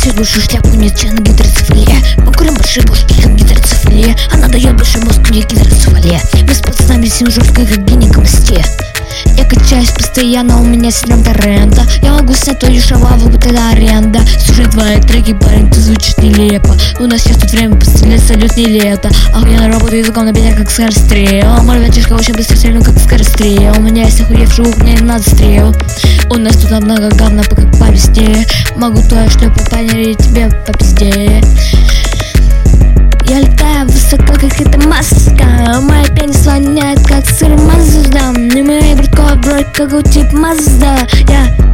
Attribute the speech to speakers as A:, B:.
A: Сейчас большую шляпу нет, чья на гидроцефале. Мы курим большие бошки, как гидроцефале. Она дает большой мозг, мне гидроцефале. Мы с пацанами сим жестко, как гинекомасте. Я качаюсь постоянно, у меня синдром Торрента. Я могу снять твою шалаву, будто это аренда. Слушай твои треки, парень, ты звучишь нелепо. У нас сейчас тут время пострелять, салют не лето. Охуенно работаю языком на бедях, как скорострел. Мой ветишка очень быстро стрельну, как скорострел. У меня есть охуевший лук, мне не надо стрел. У нас тут много говна, как по весне. Могу твою шлепу понять тебе по пизде. Я летаю высоко, как эта маска. Моя пенис воняет, как сыр Мазда. И мои братковые брать, как у тип Мазда. Я